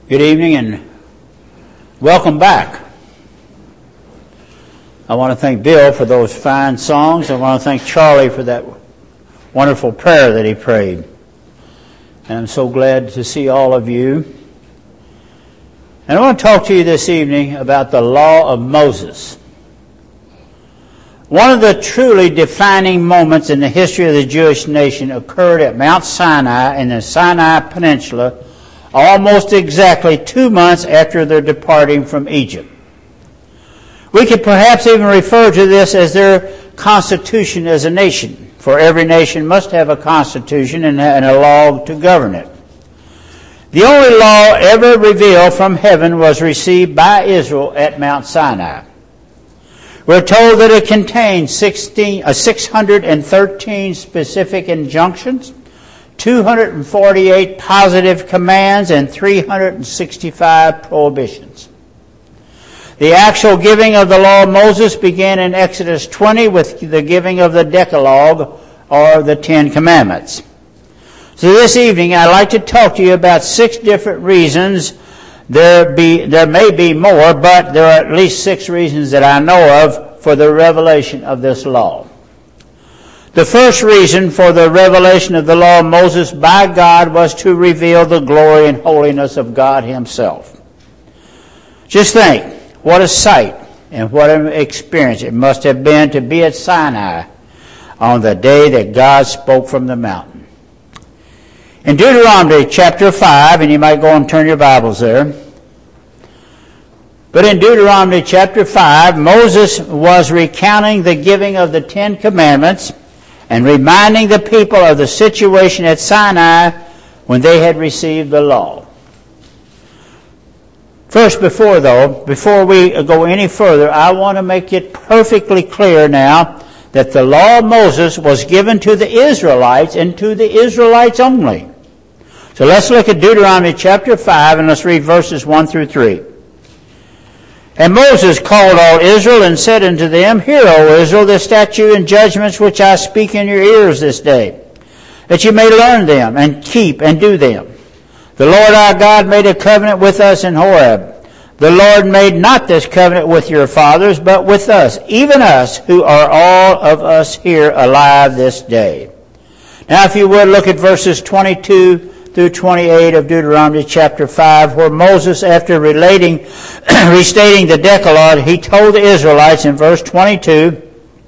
Good evening and welcome back. I want to thank Bill for those fine songs. I want to thank Charlie for that wonderful prayer that he prayed. And I'm so glad to see all of you. And I want to talk to you this evening about the law of Moses. One of the truly defining moments in the history of the Jewish nation occurred at Mount Sinai in the Sinai Peninsula almost exactly 2 months after their departing from Egypt. We could perhaps even refer to this as their constitution as a nation, for every nation must have a constitution and a law to govern it. The only law ever revealed from heaven was received by Israel at Mount Sinai. We're told that it contains 613 specific injunctions, 248 positive commands, and 365 prohibitions. The actual giving of the law of Moses began in Exodus 20 with the giving of the Decalogue, or the Ten Commandments. So this evening I'd like to talk to you about 6 different reasons. There may be more, but there are at least 6 reasons that I know of for the revelation of this law. The first reason for the revelation of the law of Moses by God was to reveal the glory and holiness of God Himself. Just think, what a sight and what an experience it must have been to be at Sinai on the day that God spoke from the mountain. In Deuteronomy chapter 5, and you might go and turn your Bibles there, but in Deuteronomy chapter 5, Moses was recounting the giving of the 10 Commandments and reminding the people of the situation at Sinai when they had received the law. First, before we go any further, I want to make it perfectly clear now that the law of Moses was given to the Israelites and to the Israelites only. So let's look at Deuteronomy chapter 5 and let's read verses 1 through 3. And Moses called all Israel and said unto them, Hear, O Israel, the statutes and judgments which I speak in your ears this day, that you may learn them and keep and do them. The Lord our God made a covenant with us in Horeb. The Lord made not this covenant with your fathers, but with us, even us, who are all of us here alive this day. Now if you would, look at verses 22 through 28 of Deuteronomy chapter 5, where Moses, after restating the Decalogue, he told the Israelites in verse 22,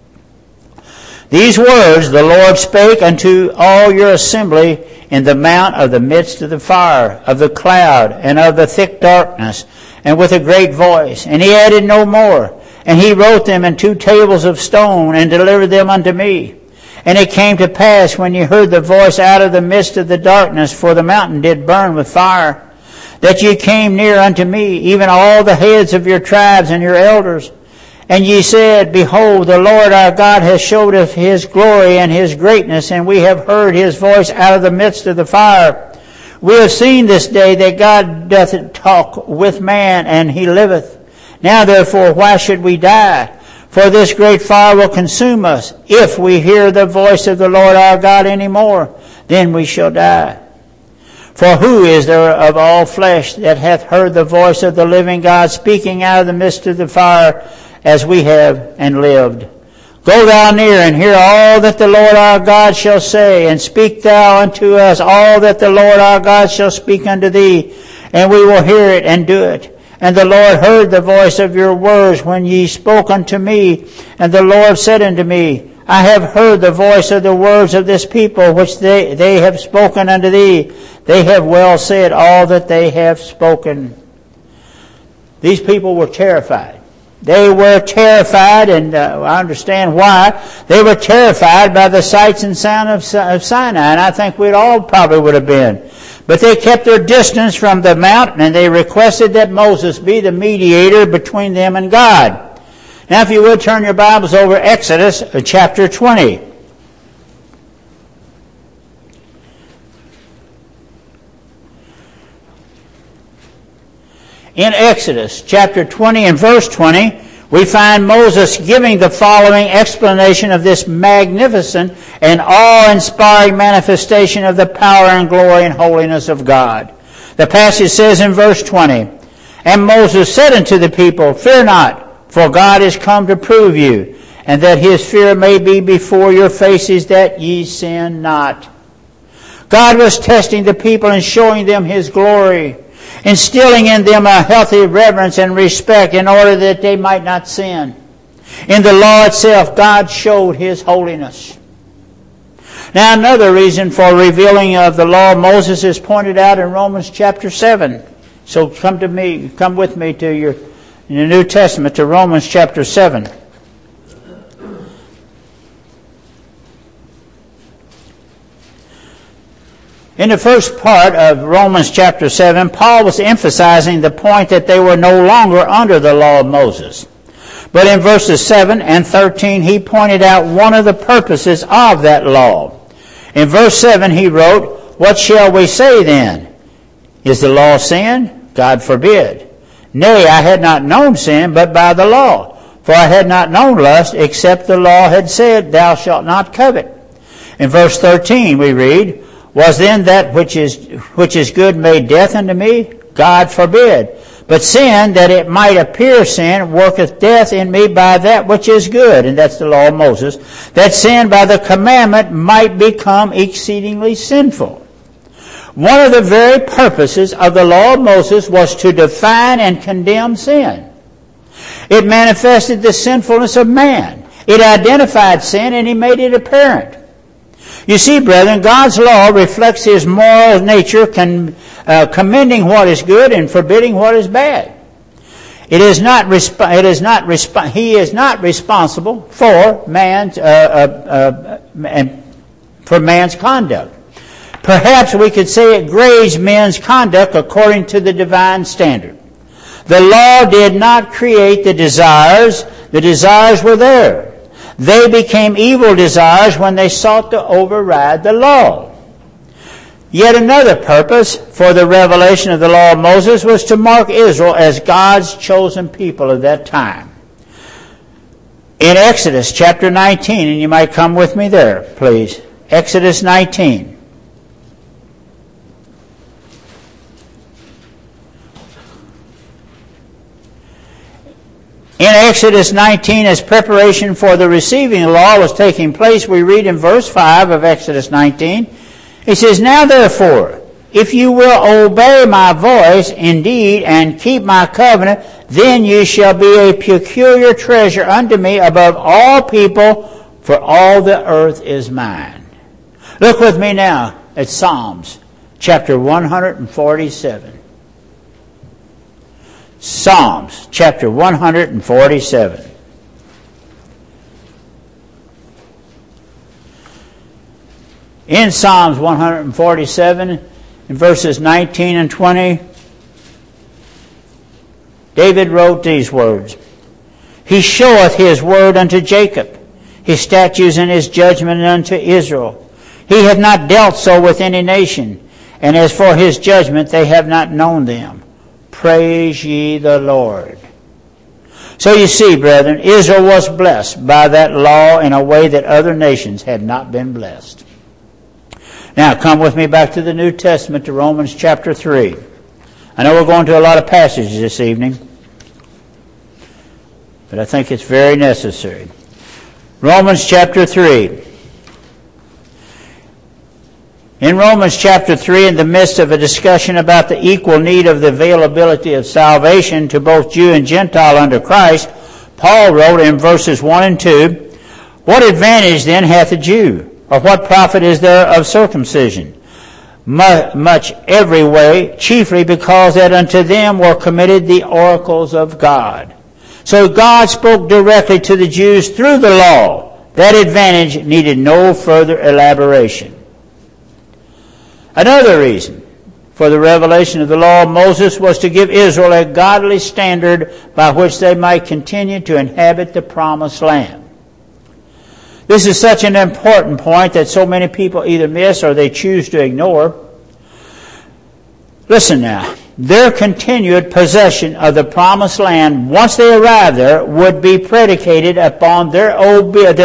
These words the Lord spake unto all your assembly in the mount of the midst of the fire, of the cloud, and of the thick darkness, and with a great voice. And he added no more. And he wrote them in 2 tables of stone, and delivered them unto me. And it came to pass, when ye heard the voice out of the midst of the darkness, for the mountain did burn with fire, that ye came near unto me, even all the heads of your tribes and your elders. And ye said, Behold, the Lord our God hath showed us His glory and His greatness, and we have heard His voice out of the midst of the fire. We have seen this day that God doth talk with man, and He liveth. Now therefore, why should we die? For this great fire will consume us. If we hear the voice of the Lord our God any more, then we shall die. For who is there of all flesh that hath heard the voice of the living God speaking out of the midst of the fire, as we have, and lived? Go thou near and hear all that the Lord our God shall say, and speak thou unto us all that the Lord our God shall speak unto thee, and we will hear it and do it. And the Lord heard the voice of your words when ye spoke unto me. And the Lord said unto me, I have heard the voice of the words of this people, which they have spoken unto thee. They have well said all that they have spoken. These people were terrified. They were terrified, and I understand why. They were terrified by the sights and sound of Sinai, and I think we'd all probably would have been. But they kept their distance from the mountain, and they requested that Moses be the mediator between them and God. Now if you would, turn your Bibles over to Exodus chapter 20. In Exodus chapter 20 and verse 20, we find Moses giving the following explanation of this magnificent and awe-inspiring manifestation of the power and glory and holiness of God. The passage says in verse 20, "And Moses said unto the people, Fear not, for God is come to prove you, and that his fear may be before your faces, that ye sin not." God was testing the people and showing them his glory, instilling in them a healthy reverence and respect in order that they might not sin. In the law itself, God showed his holiness. Now, another reason for revealing of the law of Moses is pointed out in Romans chapter 7. So come with me in the New Testament to Romans chapter 7. In the first part of Romans chapter 7, Paul was emphasizing the point that they were no longer under the law of Moses. But in verses 7 and 13, he pointed out one of the purposes of that law. In verse 7, he wrote, "What shall we say then? Is the law sin? God forbid. Nay, I had not known sin but by the law. For I had not known lust, except the law had said, Thou shalt not covet." In verse 13, we read, "Was then that which is good made death unto me? God forbid. But sin, that it might appear sin, worketh death in me by that which is good," and that's the law of Moses, "that sin by the commandment might become exceedingly sinful." One of the very purposes of the law of Moses was to define and condemn sin. It manifested the sinfulness of man. It identified sin and he made it apparent. You see, brethren, God's law reflects his moral nature, commending what is good and forbidding what is bad. He is not responsible for man's conduct. Perhaps we could say it grades men's conduct according to the divine standard. The law did not create the desires. The desires were there. They became evil desires when they sought to override the law. Yet another purpose for the revelation of the law of Moses was to mark Israel as God's chosen people of that time. In Exodus chapter 19, and you might come with me there, please. Exodus 19. In Exodus 19, as preparation for the receiving law was taking place, we read in verse 5 of Exodus 19, it says, "Now therefore, if you will obey my voice indeed and keep my covenant, then you shall be a peculiar treasure unto me above all people, for all the earth is mine." Look with me now at Psalms chapter 147. Psalms chapter 147. In Psalms 147, in verses 19 and 20, David wrote these words, "He showeth his word unto Jacob, his statutes and his judgment unto Israel. He hath not dealt so with any nation, and as for his judgment, they have not known them. Praise ye the Lord." So you see, brethren, Israel was blessed by that law in a way that other nations had not been blessed. Now, come with me back to the New Testament, to Romans chapter 3. I know we're going to a lot of passages this evening, but I think it's very necessary. Romans chapter 3. In Romans chapter 3, in the midst of a discussion about the equal need of the availability of salvation to both Jew and Gentile under Christ, Paul wrote in verses 1 and 2, "What advantage then hath a Jew? Or what profit is there of circumcision? Much every way, chiefly because that unto them were committed the oracles of God." So God spoke directly to the Jews through the law. That advantage needed no further elaboration. Another reason for the revelation of the law of Moses was to give Israel a godly standard by which they might continue to inhabit the promised land. This is such an important point that so many people either miss or they choose to ignore. Listen now. Their continued possession of the promised land, once they arrived there, would be predicated upon their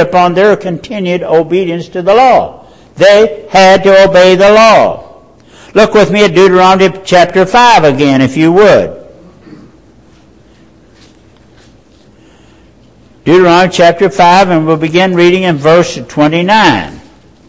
continued obedience to the law. They had to obey the law. Look with me at Deuteronomy chapter 5 again, if you would. Deuteronomy chapter 5, and we'll begin reading in verse 29.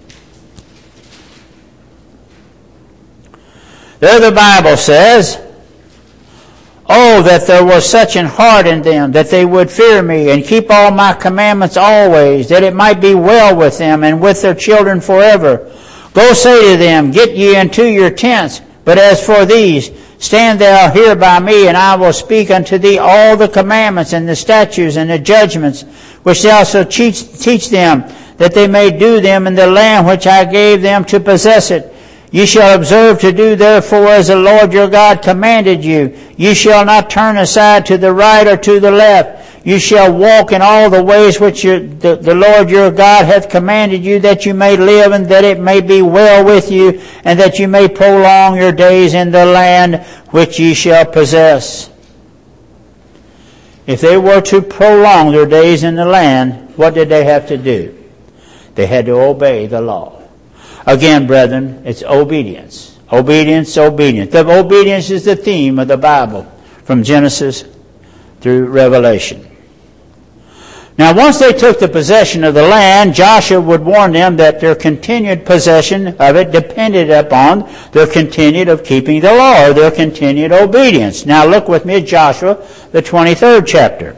There the Bible says, "Oh, that there was such an heart in them, that they would fear me, and keep all my commandments always, that it might be well with them, and with their children forever. Go say to them, Get ye into your tents, but as for these, stand thou here by me, and I will speak unto thee all the commandments, and the statutes, and the judgments, which thou shalt teach them, that they may do them in the land which I gave them to possess it. Ye shall observe to do therefore as the Lord your God commanded you. Ye shall not turn aside to the right or to the left. You shall walk in all the ways which the Lord your God hath commanded you, that you may live, and that it may be well with you, and that you may prolong your days in the land which ye shall possess." If they were to prolong their days in the land, what did they have to do? They had to obey the law. Again, brethren, it's obedience. Obedience, obedience. The obedience is the theme of the Bible from Genesis through Revelation. Now, once they took the possession of the land, Joshua would warn them that their continued possession of it depended upon their continued of keeping the law, or their continued obedience. Now, look with me at Joshua, the 23rd chapter.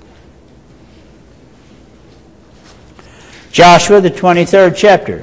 Joshua, the 23rd chapter.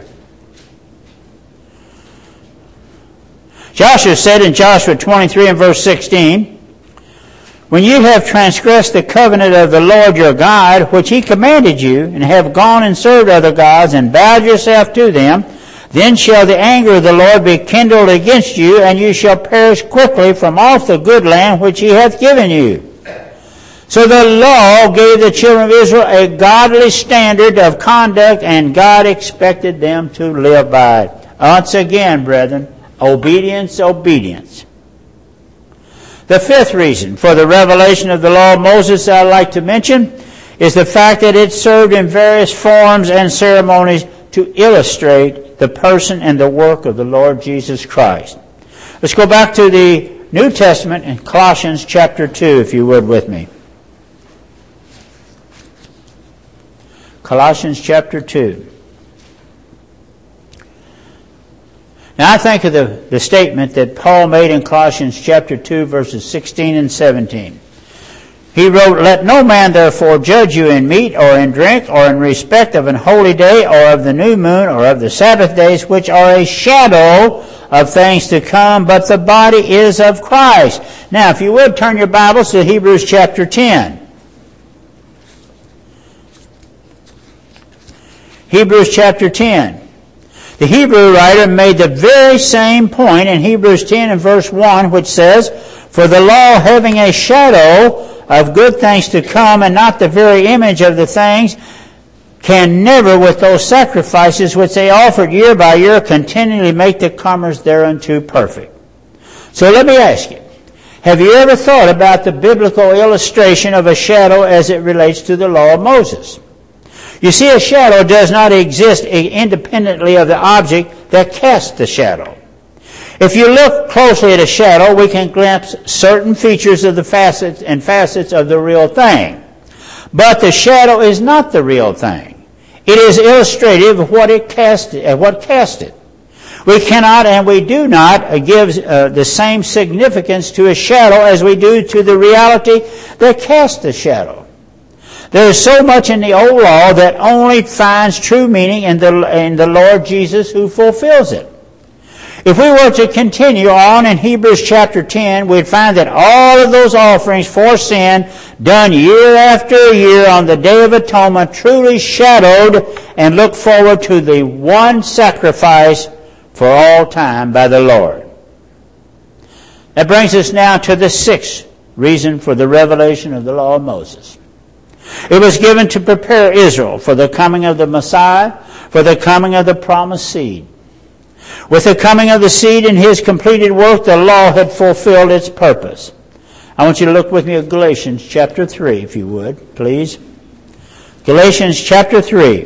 Joshua said in Joshua 23 and verse 16, "When you have transgressed the covenant of the Lord your God, which he commanded you, and have gone and served other gods, and bowed yourself to them, then shall the anger of the Lord be kindled against you, and you shall perish quickly from off the good land which he hath given you." So the law gave the children of Israel a godly standard of conduct, and God expected them to live by it. Once again, brethren, obedience, obedience. The fifth reason for the revelation of the law of Moses I'd like to mention is the fact that it served in various forms and ceremonies to illustrate the person and the work of the Lord Jesus Christ. Let's go back to the New Testament in Colossians chapter 2, if you would with me. Colossians chapter 2. Now I think of the statement that Paul made in Colossians chapter 2, verses 16 and 17. He wrote, "Let no man therefore judge you in meat or in drink or in respect of an holy day or of the new moon or of the Sabbath days, which are a shadow of things to come, but the body is of Christ." Now, if you would, turn your Bibles to Hebrews chapter 10. Hebrews chapter 10. The Hebrew writer made the very same point in Hebrews 10 and verse 1, which says, "For the law, having a shadow of good things to come, and not the very image of the things, can never, with those sacrifices which they offered year by year, continually make the comers thereunto perfect." So let me ask you, have you ever thought about the biblical illustration of a shadow as it relates to the law of Moses? You see, a shadow does not exist independently of the object that casts the shadow. If you look closely at a shadow, we can glimpse certain features of the facets of the real thing. But the shadow is not the real thing. It is illustrative of what cast it. We cannot and we do not give the same significance to a shadow as we do to the reality that casts the shadow. There is so much in the old law that only finds true meaning in the Lord Jesus who fulfills it. If we were to continue on in Hebrews chapter 10, we'd find that all of those offerings for sin done year after year on the Day of Atonement truly shadowed and looked forward to the one sacrifice for all time by the Lord. That brings us now to the sixth reason for the revelation of the law of Moses. It was given to prepare Israel for the coming of the Messiah, for the coming of the promised seed. With the coming of the seed and his completed work, the law had fulfilled its purpose. I want you to look with me at Galatians chapter 3, if you would, please. Galatians chapter 3.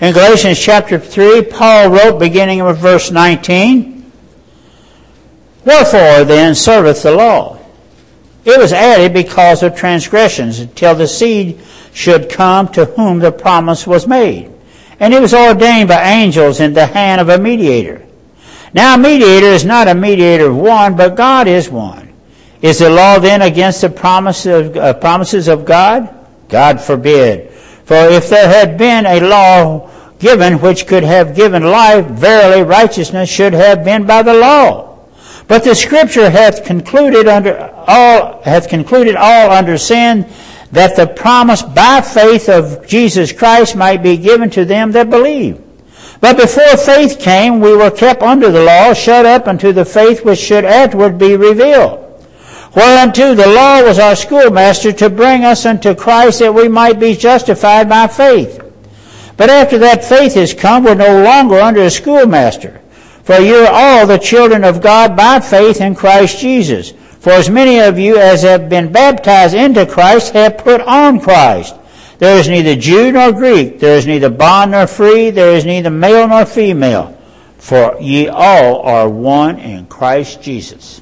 In Galatians chapter 3, Paul wrote, beginning with verse 19, "Wherefore then serveth the law? It was added because of transgressions, until the seed should come to whom the promise was made. And it was ordained by angels in the hand of a mediator. Now a mediator is not a mediator of one, but God is one. Is the law then against the promises of God? God forbid. For if there had been a law given which could have given life, verily righteousness should have been by the law. But the Scripture hath concluded all under sin, that the promise by faith of Jesus Christ might be given to them that believe. But before faith came, we were kept under the law, shut up unto the faith which should afterward be revealed. Whereunto the law was our schoolmaster to bring us unto Christ, that we might be justified by faith. But after that faith is come, we're no longer under a schoolmaster. For you are all the children of God by faith in Christ Jesus. For as many of you as have been baptized into Christ have put on Christ. There is neither Jew nor Greek, there is neither bond nor free, there is neither male nor female. For ye all are one in Christ Jesus."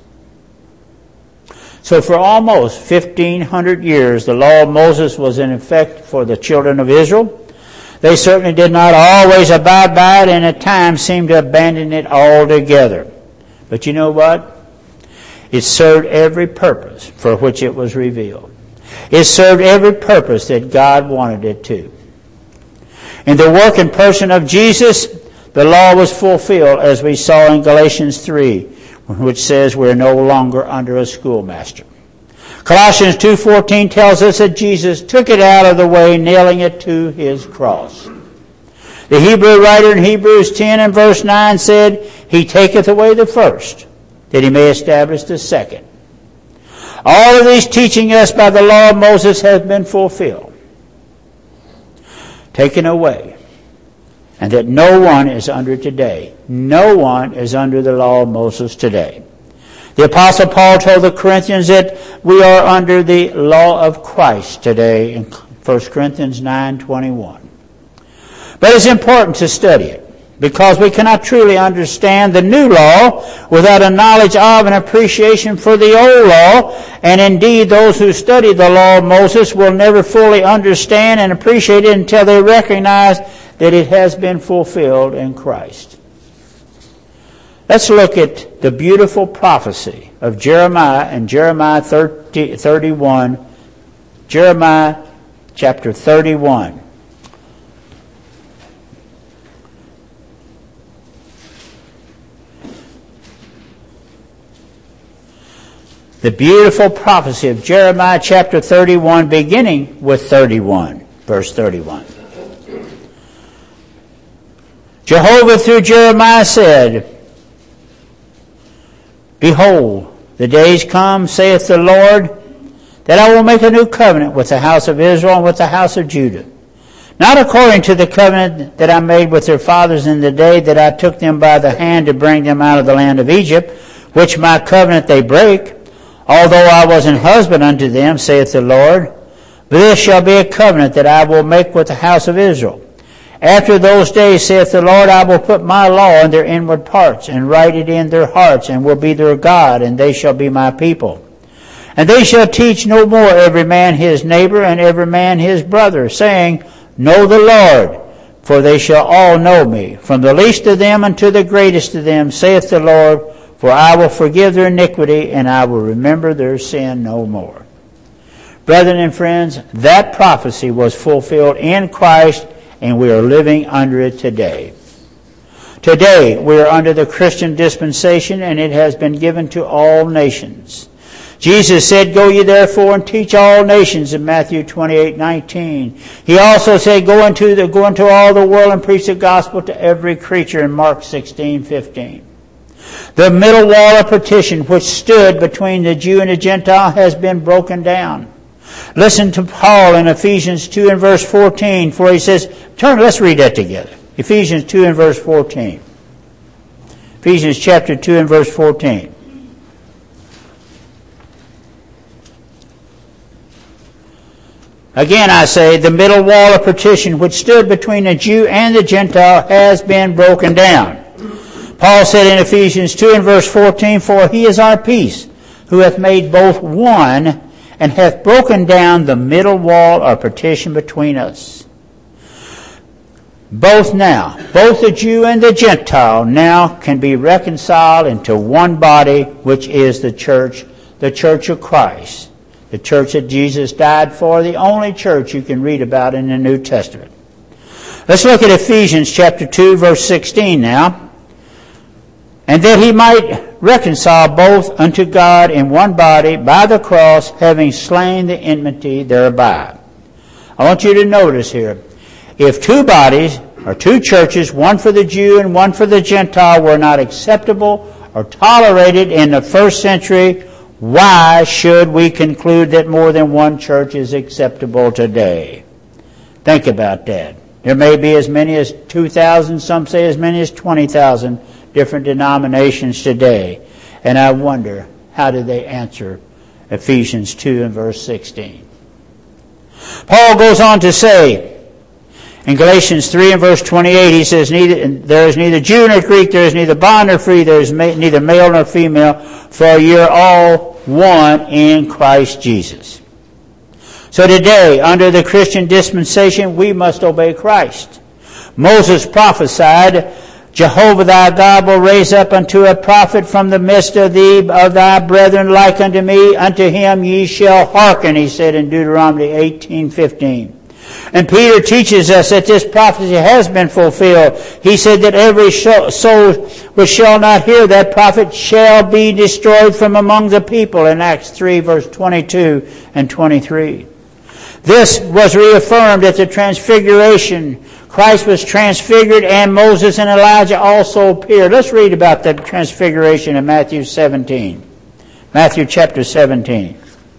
So for almost 1,500 years, the law of Moses was in effect for the children of Israel. They certainly did not always abide by it, and at times seemed to abandon it altogether. But you know what? It served every purpose for which it was revealed. It served every purpose that God wanted it to. In the work and person of Jesus, the law was fulfilled, as we saw in Galatians 3, which says we're no longer under a schoolmaster. Colossians 2:14 tells us that Jesus took it out of the way, nailing it to his cross. The Hebrew writer in Hebrews 10 and verse 9 said, "He taketh away the first, that he may establish the second." All of these teaching us by the law of Moses has been fulfilled, taken away, and that no one is under today. No one is under the law of Moses today. The Apostle Paul told the Corinthians that we are under the law of Christ today in 1 Corinthians 9:21. But it's important to study it, because we cannot truly understand the new law without a knowledge of and appreciation for the old law. And indeed, those who study the law of Moses will never fully understand and appreciate it until they recognize that it has been fulfilled in Christ. Let's look at the beautiful prophecy of Jeremiah in Jeremiah 31. Jeremiah chapter 31. The beautiful prophecy of Jeremiah chapter 31, beginning with 31, verse 31. Jehovah through Jeremiah said, "Behold, the days come, saith the Lord, that I will make a new covenant with the house of Israel and with the house of Judah. Not according to the covenant that I made with their fathers in the day that I took them by the hand to bring them out of the land of Egypt, which my covenant they break, although I was an husband unto them, saith the Lord. But this shall be a covenant that I will make with the house of Israel. After those days, saith the Lord, I will put my law in their inward parts, and write it in their hearts, and will be their God, and they shall be my people. And they shall teach no more every man his neighbor, and every man his brother, saying, Know the Lord, for they shall all know me, from the least of them unto the greatest of them, saith the Lord, for I will forgive their iniquity, and I will remember their sin no more." Brethren and friends, that prophecy was fulfilled in Christ, and we are living under it today. Today, we are under the Christian dispensation, and it has been given to all nations. Jesus said, "Go ye therefore and teach all nations," in Matthew 28:19. He also said, Go into all the world and preach the gospel to every creature, in Mark 16:15. The middle wall of partition which stood between the Jew and the Gentile has been broken down. Listen to Paul in Ephesians 2 and verse 14, for he says, let's read that together. Ephesians 2 and verse 14. Ephesians chapter 2 and verse 14. Again, I say, the middle wall of partition which stood between the Jew and the Gentile has been broken down. Paul said in Ephesians 2 and verse 14, "For he is our peace, who hath made both one, and hath broken down the middle wall or partition between us." Both the Jew and the Gentile now can be reconciled into one body, which is the church of Christ, the church that Jesus died for, the only church you can read about in the New Testament. Let's look at Ephesians chapter 2, verse 16 now. "And that he might reconcile both unto God in one body by the cross, having slain the enmity thereby." I want you to notice here, if two bodies or two churches, one for the Jew and one for the Gentile, were not acceptable or tolerated in the first century, why should we conclude that more than one church is acceptable today? Think about that. There may be as many as 2,000, some say as many as 20,000 different denominations today. And I wonder, how did they answer Ephesians 2 and verse 16? Paul goes on to say, in Galatians 3 and verse 28, he says, "There is neither Jew nor Greek, there is neither bond nor free, there is neither male nor female, for ye are all one in Christ Jesus." So today, under the Christian dispensation, we must obey Christ. Moses prophesied, "Jehovah thy God will raise up unto a prophet from the midst of thee, of thy brethren like unto me. Unto him ye shall hearken," he said in Deuteronomy 18:15. And Peter teaches us that this prophecy has been fulfilled. He said that every soul which shall not hear that prophet shall be destroyed from among the people, in Acts 3 verse 22 and 23. This was reaffirmed at the Transfiguration. Christ was transfigured, and Moses and Elijah also appeared. Let's read about the Transfiguration in Matthew 17. Matthew chapter 17.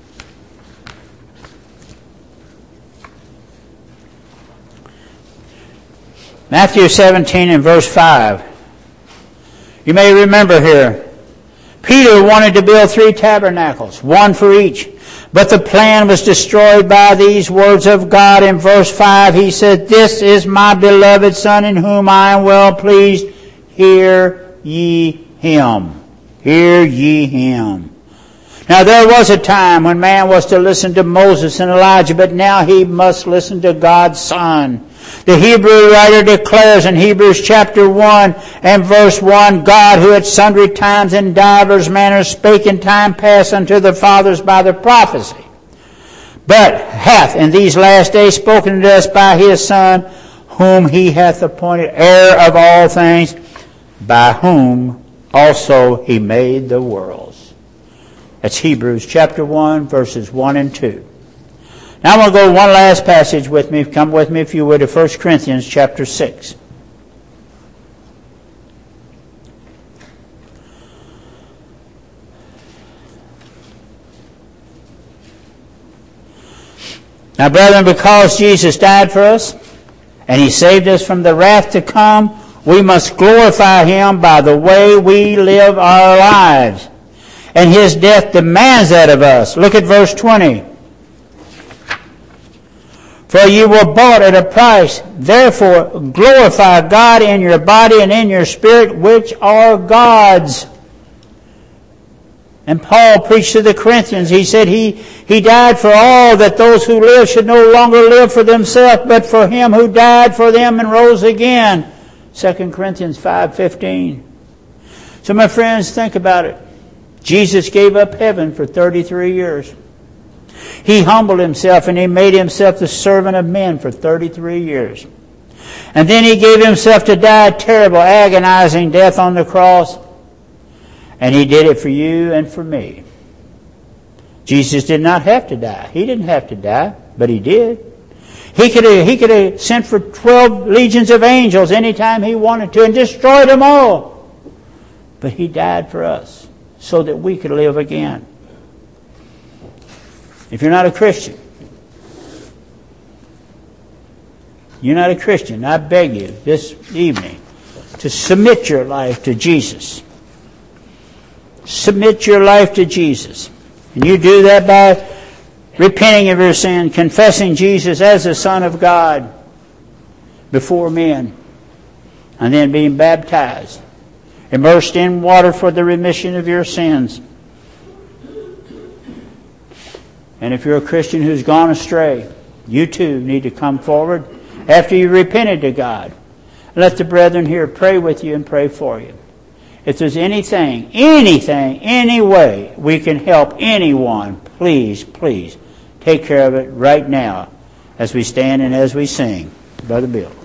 Matthew 17 and verse 5. You may remember here, Peter wanted to build 3 tabernacles, one for each. But the plan was destroyed by these words of God. In verse 5, he said, "This is my beloved Son, in whom I am well pleased. Hear ye him." Hear ye him. Now there was a time when man was to listen to Moses and Elijah, but now he must listen to God's Son. The Hebrew writer declares in Hebrews chapter 1 and verse 1, "God, who at sundry times in divers manners spake in time past unto the fathers by the prophecy, but hath in these last days spoken to us by his Son, whom he hath appointed heir of all things, by whom also he made the worlds." That's Hebrews chapter 1, verses 1 and 2. Now I'm going to go one last passage with me. Come with me, if you would, to 1 Corinthians chapter 6. Now, brethren, because Jesus died for us, and he saved us from the wrath to come, we must glorify him by the way we live our lives. And his death demands that of us. Look at verse 20. "For you were bought at a price. Therefore glorify God in your body and in your spirit, which are God's." And Paul preached to the Corinthians. He said he died for all, that those who live should no longer live for themselves, but for him who died for them and rose again. 2 Corinthians 5:15. So my friends, think about it. Jesus gave up heaven for 33 years. He humbled himself and he made himself the servant of men for 33 years. And then he gave himself to die a terrible, agonizing death on the cross. And he did it for you and for me. Jesus did not have to die. He didn't have to die, but he did. He could have sent for 12 legions of angels anytime he wanted to and destroyed them all. But he died for us so that we could live again. If you're not a Christian, I beg you this evening to submit your life to Jesus. Submit your life to Jesus. And you do that by repenting of your sin, confessing Jesus as the Son of God before men, and then being baptized, immersed in water for the remission of your sins. And if you're a Christian who's gone astray, you too need to come forward after you repented to God. Let the brethren here pray with you and pray for you. If there's anything, any way we can help anyone, please take care of it right now as we stand and as we sing. Brother Bill.